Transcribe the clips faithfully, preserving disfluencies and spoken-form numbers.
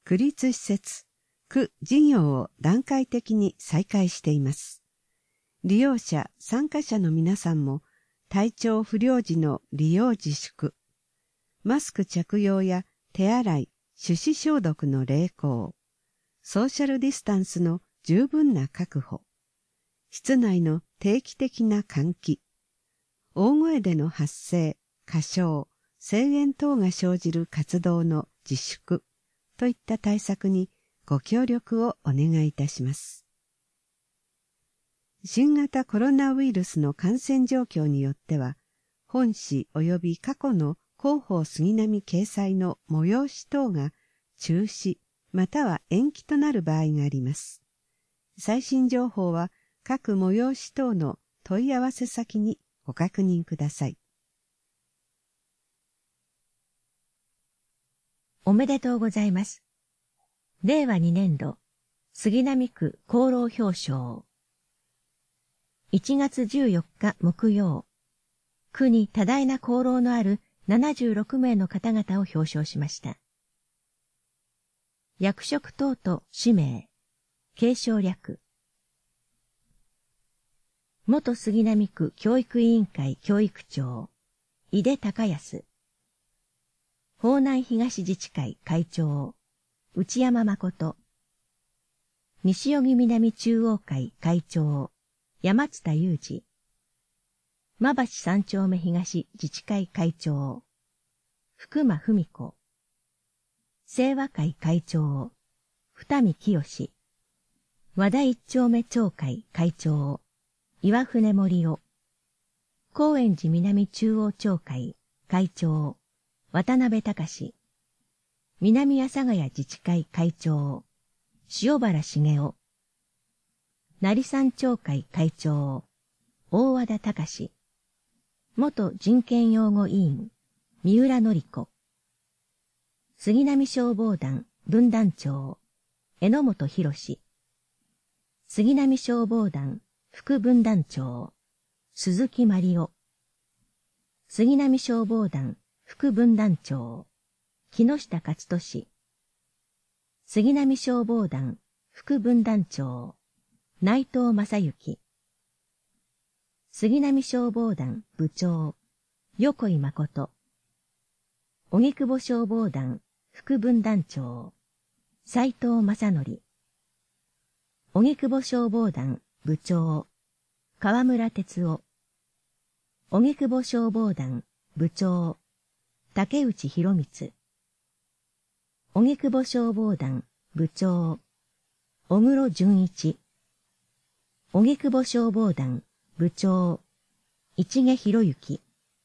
区立施設、区事業を段階的に再開しています。利用者、参加者の皆さんも体調不良時の利用自粛、マスク着用や手洗い、手指消毒の励行、ソーシャルディスタンスの十分な確保、室内の定期的な換気、大声での発声、歌唱、声援等が生じる活動の自粛といった対策にご協力をお願いいたします。新型コロナウイルスの感染状況によっては、本誌及び過去の広報杉並掲載の催し等が中止または延期となる場合があります。最新情報は各催し等の問い合わせ先にご確認ください。 おめでとうございます。れいわにねんど杉並区功労表彰。いちがつじゅうよっか木曜、区に多大な功労のあるななじゅうろくめいの方々を表彰しました。役職等と氏名、継承略。元杉並区教育委員会教育長、井出隆康。方南東自治会会長、内山誠。西荻南中央会会長、山津田裕二。馬橋三丁目東自治会会長、福間文子。清和会会長、二見清。和田一丁目町会会長、岩船森夫。高円寺南中央町会会長、渡辺隆。南阿佐ヶ谷自治会会長、塩原茂雄。成山町会会長、大和田隆。元人権擁護委員、三浦典子。杉並消防団分団長、榎本博。杉並消防団副分団長、鈴木真理夫。杉並消防団副分団長、木下勝利。杉並消防団副分団長、内藤正幸。杉並消防団部長、横井誠。荻窪消防団副分団長、斉藤正則。荻窪消防団部長、河村哲夫。荻窪消防団部長、竹内博光。荻窪消防団部長、小黒純一。荻窪消防団部長、市毛博之。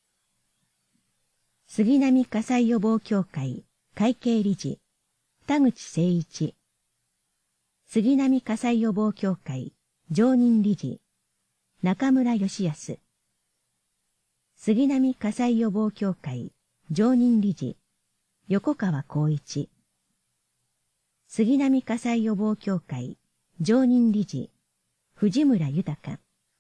杉並火災予防協会会計理事、田口誠一。杉並火災予防協会常任理事、中村義康。杉並火災予防協会常任理事、横川光一。杉並火災予防協会常任理事、藤村豊。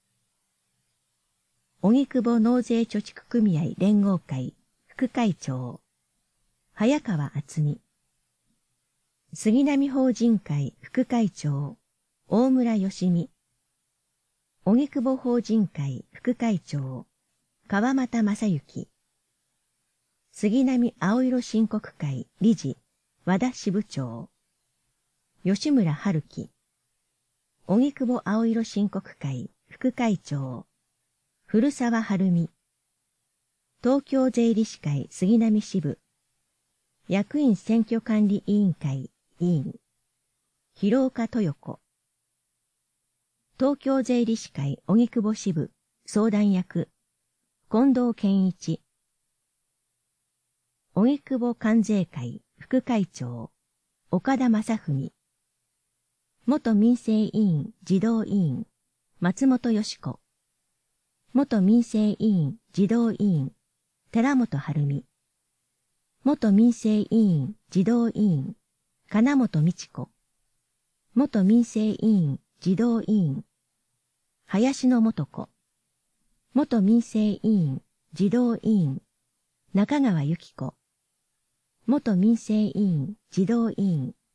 荻窪納税貯蓄組合連合会副会長、早川敦美。杉並法人会副会長、大村義美。荻窪法人会副会長、川又正幸。杉並青色申告会理事、和田支部長。吉村春樹。荻窪青色申告会副会長、古澤晴美。東京税理士会杉並支部。役員選挙管理委員会委員、広岡豊子。東京税理士会荻窪支部相談役、近藤健一。荻窪関税会副会長、岡田正文。元民生委員児童委員、松本よし子。元民生委員児童委員、寺本晴美。元民生委員児童委員、金本美智子。元民生委員児童委員、林野素子。元民生委員児童委員、中川由紀子。元民生委員児童委員、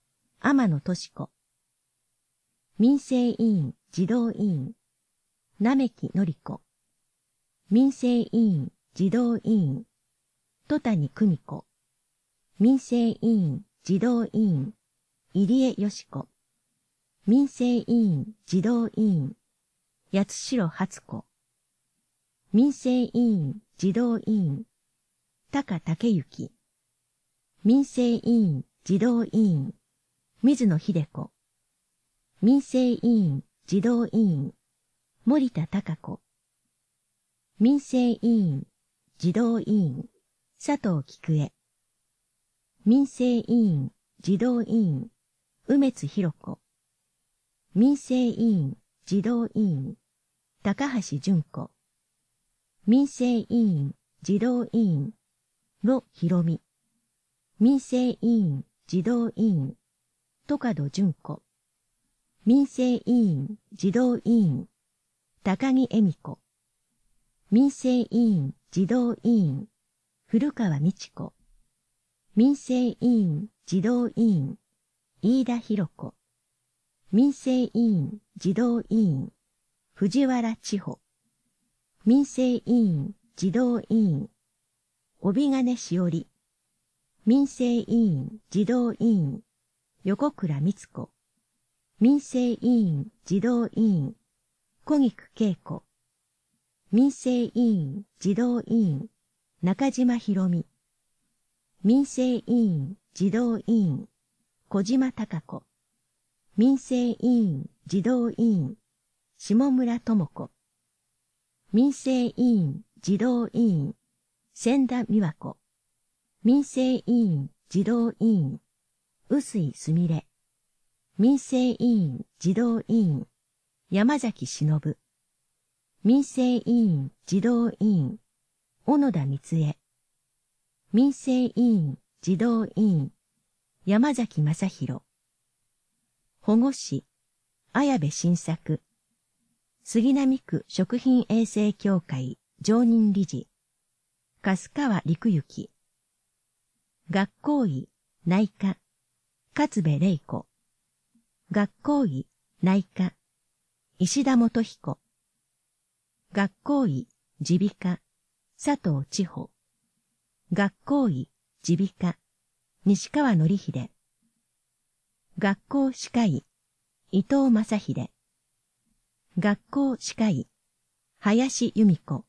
天野俊子。民生委員児童委員、並木典子。民生委員児童委員、戸谷久美子。民生委員児童委員、入江よし子。民生委員児童委員、八代初子。民生委員児童委員、高武幸。民生委員児童委員、水野秀子。民生委員児童委員、森田孝子。民生委員児童委員、佐藤菊江。民生委員児童委員、梅津博子。民生委員児童委員、高橋純子。民生委員児童委員、呂博美。民生委員児童委員、戸門純子。民生委員児童委員、高木恵美子。民生委員児童委員、古川美智子。民生委員児童委員、飯田博子。民生委員児童委員、藤原千穂。民生委員児童委員、帯金しおり。民生委員児童委員、横倉光子。民生委員児童委員、小菊恵子。民生委員児童委員、中島博美。民生委員児童委員、小島貴子。民生委員児童委員、下村智子。民生委員児童委員、千田美和子。民生委員児童委員、臼井すみれ。民生委員児童委員、山崎忍。民生委員児童委員、小野田光恵。民生委員児童委員、山崎正弘。保護司、綾部晋作。杉並区食品衛生協会常任理事、粕川陸行。学校医、内科、勝部玲子。学校医、内科、石田元彦。学校医、耳鼻科、佐藤千穂。学校医、耳鼻科、西川典秀。学校歯科医、伊藤正秀。学校歯科医、林由美子。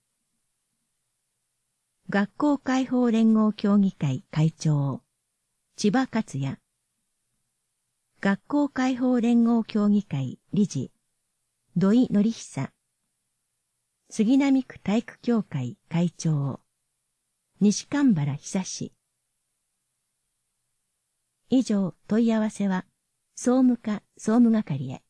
学校解放連合協議会会長、千葉克也。学校解放連合協議会理事、土井典久。杉並区体育協会会長、西神原久志。以上問い合わせは、総務課総務係へ。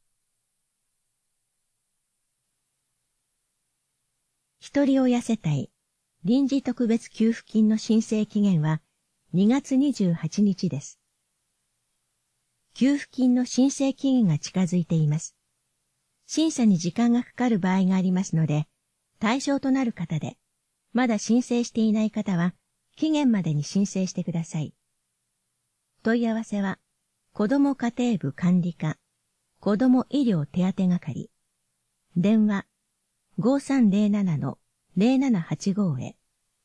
一人親世帯、臨時特別給付金の申請期限はにがつにじゅうはちにちです。給付金の申請期限が近づいています。審査に時間がかかる場合がありますので、対象となる方で、まだ申請していない方は、期限までに申請してください。問い合わせは、子ども家庭部管理課、子ども医療手当係。電話、ごさんぜろななのぜろななはちご へ。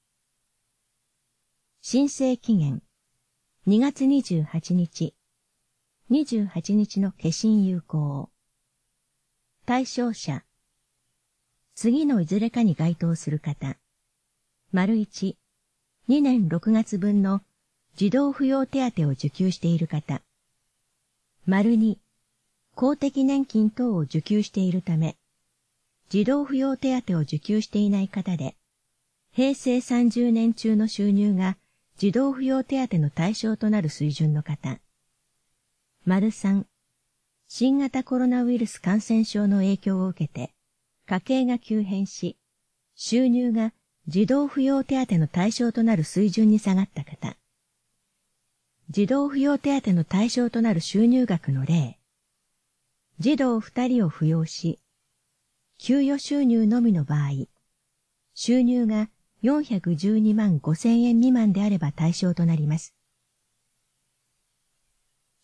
申請期限、にがつにじゅうはちにち、にじゅうはちにちの消印有効。対象者、次のいずれかに該当する方。丸一、にねんろくがつぶんの児童扶養手当を受給している方。丸二、公的年金等を受給しているため、児童扶養手当を受給していない方で、平成さんじゅうねん中の収入が児童扶養手当の対象となる水準の方。丸三、新型コロナウイルス感染症の影響を受けて、家計が急変し、収入が児童扶養手当の対象となる水準に下がった方。児童扶養手当の対象となる収入額の例。児童ふたりを扶養し、給与収入のみの場合、収入がよんひゃくじゅうにまんごせんえん未満であれば対象となります。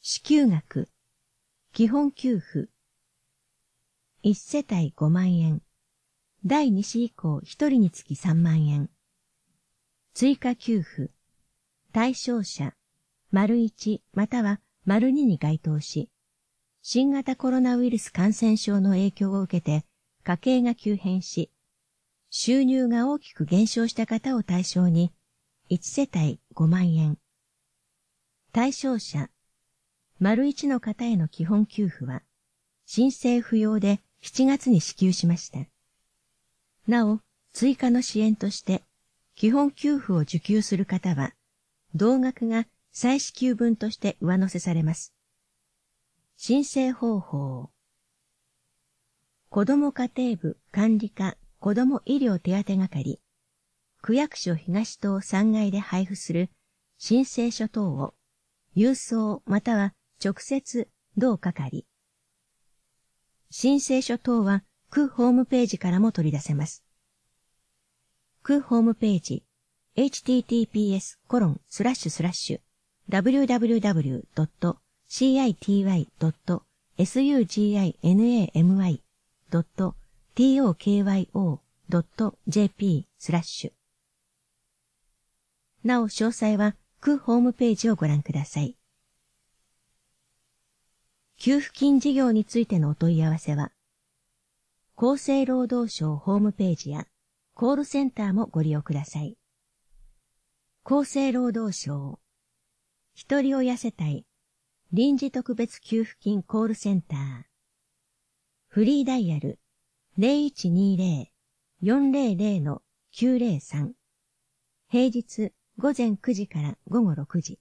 支給額、基本給付。いち世帯ごまんえん。だいに子以降ひとりにつきさんまんえん。追加給付。対象者、丸いちまたは丸にに該当し、新型コロナウイルス感染症の影響を受けて家計が急変し、収入が大きく減少した方を対象に、いち世帯ごまんえん。対象者、丸いちの方への基本給付は、申請不要でしちがつに支給しました。なお、追加の支援として、基本給付を受給する方は、同額が再支給分として上乗せされます。申請方法。子ども家庭部管理課子ども医療手当係、区役所東棟さん階で配布する申請書等を、郵送または直接同係。申請書等は区ホームページからも取り出せます。区ホームページ エイチティーティーピーエスコロンスラッシュスラッシュダブリューダブリューダブリュードットシーアイティーワイドットエスユージーアイエヌエーエムワイドットトーキョードットジェーピースラッシュ。なお詳細は区ホームページをご覧ください。給付金事業についてのお問い合わせは、厚生労働省ホームページやコールセンターもご利用ください。厚生労働省、ひとり親世帯、臨時特別給付金コールセンター、フリーダイヤル ゼロいちにゼロ よんゼロゼロ きゅうゼロさん、平日午前くじから午後ろくじ。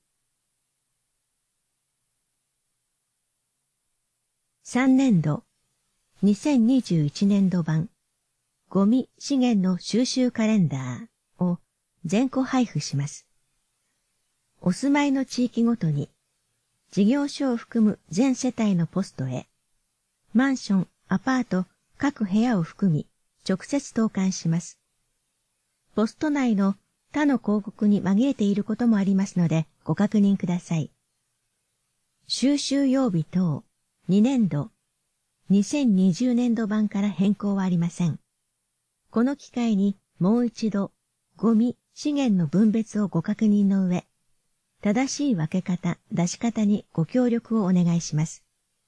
さんねんど、にせんにじゅういちねんど版、ゴミ資源の収集カレンダーを全個配布します。お住まいの地域ごとに、事業所を含む全世帯のポストへ、マンション、アパート、各部屋を含み、直接投函します。ポスト内の他の広告に紛れていることもありますので、ご確認ください。収集曜日等、にねんど、にせんにじゅうねんど版から変更はありません。この機会にもう一度、ゴミ、資源の分別をご確認の上、正しい分け方、出し方にご協力をお願いします。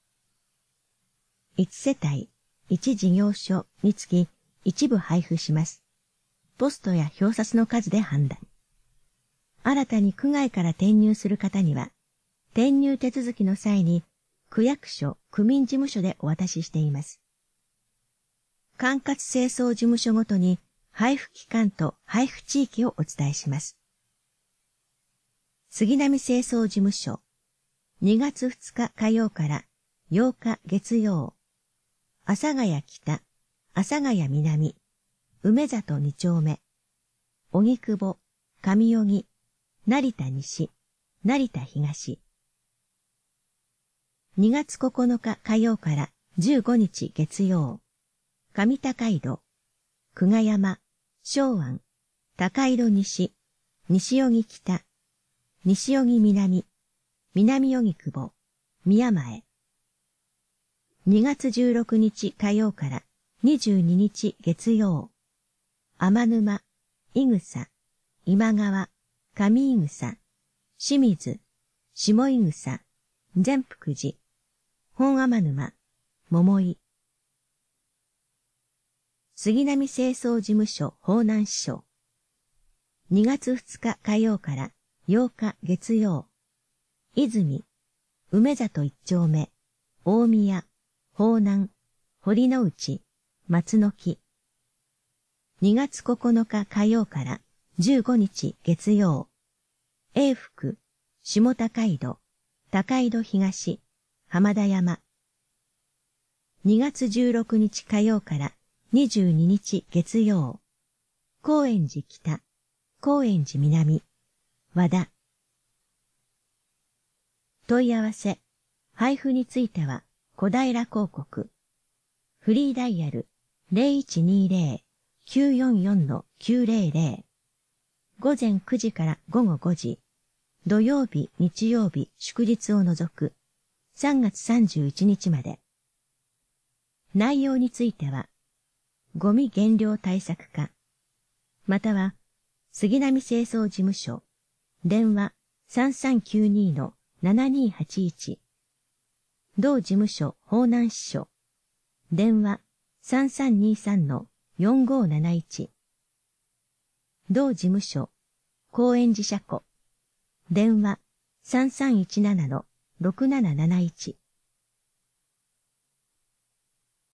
いち世帯、いち事業所につき一部配布します。ポストや表札の数で判断。新たに区外から転入する方には、転入手続きの際に、区役所、区民事務所でお渡ししています。管轄清掃事務所ごとに配布期間と配布地域をお伝えします。杉並清掃事務所、にがつふつか火曜からようか月曜、阿佐ヶ谷北、阿佐ヶ谷南、梅里に丁目、荻窪、上荻、成田西、成田東。にがつここのか火曜からじゅうごにち月曜、上高井戸、久我山、昭安、高井戸西、西荻北、西荻南、南荻窪、宮前。にがつじゅうろくにち火曜からにじゅうににち月曜、天沼、伊草、今川、上伊草、清水、下伊草、善福寺、本天沼、桃井。杉並清掃事務所方南支所。にがつふつか火曜からようか月曜、泉、梅里一丁目、大宮、方南、堀之内、松の木。にがつここのか火曜からじゅうごにち月曜、永福、下高井戸、高井戸東、浜田山。にがつじゅうろくにち火曜からにじゅうににち月曜、高円寺北、高円寺南、和田。問い合わせ、配布については、小平広告。フリーダイヤル ゼロいちにゼロ きゅうよんよん きゅうゼロゼロ。午前くじから午後ごじ。土曜日、日曜日、祝日を除く。 さんがつさんじゅういちにちまで。内容については、ゴミ減量対策課、または杉並清掃事務所、電話 さんさんきゅうに のななにはちいち、同事務所方南支所、電話 さんさんにさん のよんごなないち、同事務所高円寺車庫、電話 さんさんいちなな のろくなななないち、